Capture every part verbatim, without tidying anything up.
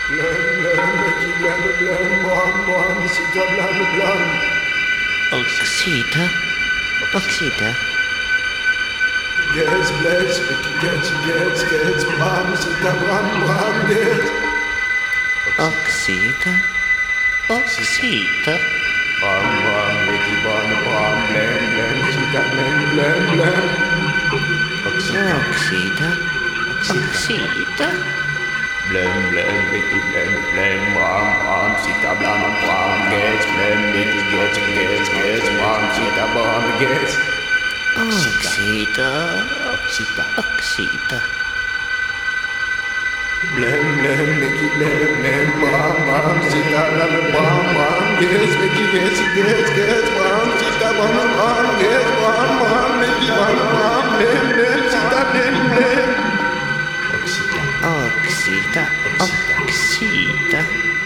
Oxida? Oxida? Gets blessed, gets, gets, gets, bam, sita, bam, bam, gets. Oxida? Oxida? Bam, bam, Mickey, bam, bam, blam, blam, sita, blam, blam, blam. Oxida? Oxida? Blam, blam, Mickey, blam, blam, bam, bam, sita, blam, bam, gets, blam, Mickey, gets, gets, gets, bam, sita, bam, gets. Oxida? Oxida. Oxida? Blam, blam, Mickey, blam, blam, bam, bam, sita, blam, bam, bam, gets, Mickey, gets, gets, gets, bam, sita, bam, bam, gets, bam, bam, Mickey, bam, bam, blam, blam, sita, blam, blam. Oxida. Oxida? Oxida?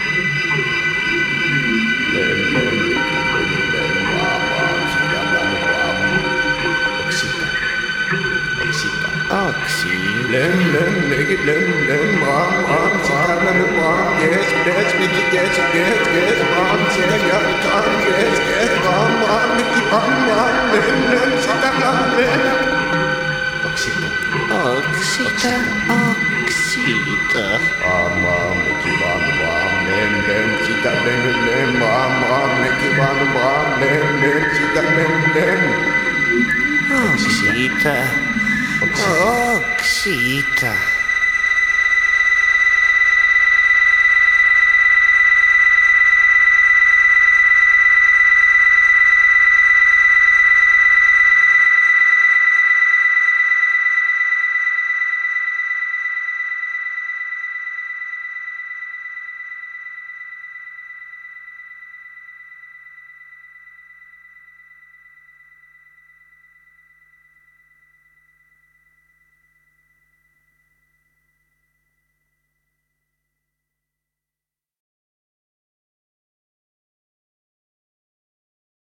Blam, blam, Mickey, blam, blam, bam, bam, sita, blam, bam. Oxida. Oxida. Oxida? Blam, blam, Mickey, blam, blam, bam, bam, sita, blam, bam, gets, gets, Mickey, gets, gets, gets, bam, sita, blam, bam, gets, gets, bam, bam, Mickey, bam, bam, blam, blam, sita, blam, blam. Oxida. Oxida? Oxida? Bam, bam, Mickey, bam, bam, blam, blam, sita, blam, blam, bam, bam, Mickey, bam, bam, blam, blam, sita, blam, blam. Oxida? Oxida?